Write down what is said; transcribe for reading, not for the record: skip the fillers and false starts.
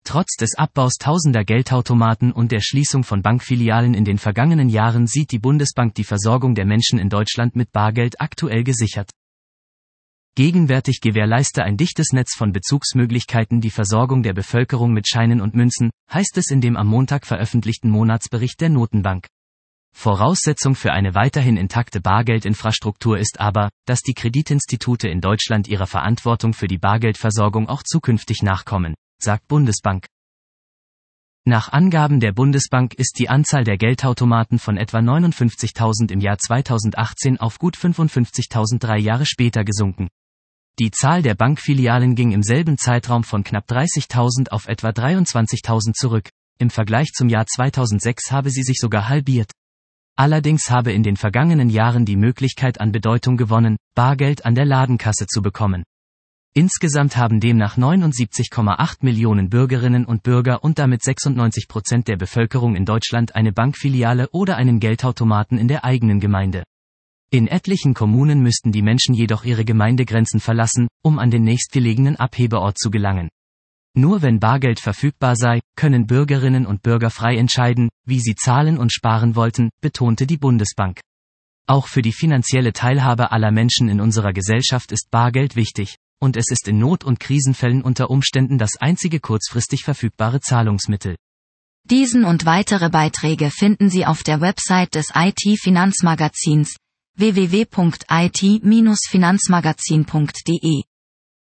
Trotz des Abbaus tausender Geldautomaten und der Schließung von Bankfilialen in den vergangenen Jahren sieht die Bundesbank die Versorgung der Menschen in Deutschland mit Bargeld aktuell gesichert. Gegenwärtig gewährleiste ein dichtes Netz von Bezugsmöglichkeiten die Versorgung der Bevölkerung mit Scheinen und Münzen, heißt es in dem am Montag veröffentlichten Monatsbericht der Notenbank. Voraussetzung für eine weiterhin intakte Bargeldinfrastruktur ist aber, dass die Kreditinstitute in Deutschland ihrer Verantwortung für die Bargeldversorgung auch zukünftig nachkommen, sagt Bundesbank. Nach Angaben der Bundesbank ist die Anzahl der Geldautomaten von etwa 59.000 im Jahr 2018 auf gut 55.000 3 Jahre später gesunken. Die Zahl der Bankfilialen ging im selben Zeitraum von knapp 30.000 auf etwa 23.000 zurück. Im Vergleich zum Jahr 2006 habe sie sich sogar halbiert. Allerdings habe in den vergangenen Jahren die Möglichkeit an Bedeutung gewonnen, Bargeld an der Ladenkasse zu bekommen. Insgesamt haben demnach 79,8 Millionen Bürgerinnen und Bürger und damit 96% der Bevölkerung in Deutschland eine Bankfiliale oder einen Geldautomaten in der eigenen Gemeinde. In etlichen Kommunen müssten die Menschen jedoch ihre Gemeindegrenzen verlassen, um an den nächstgelegenen Abhebeort zu gelangen. Nur wenn Bargeld verfügbar sei, können Bürgerinnen und Bürger frei entscheiden, wie sie zahlen und sparen wollten, betonte die Bundesbank. Auch für die finanzielle Teilhabe aller Menschen in unserer Gesellschaft ist Bargeld wichtig, und es ist in Not- und Krisenfällen unter Umständen das einzige kurzfristig verfügbare Zahlungsmittel. Diesen und weitere Beiträge finden Sie auf der Website des IT-Finanzmagazins www.it-finanzmagazin.de.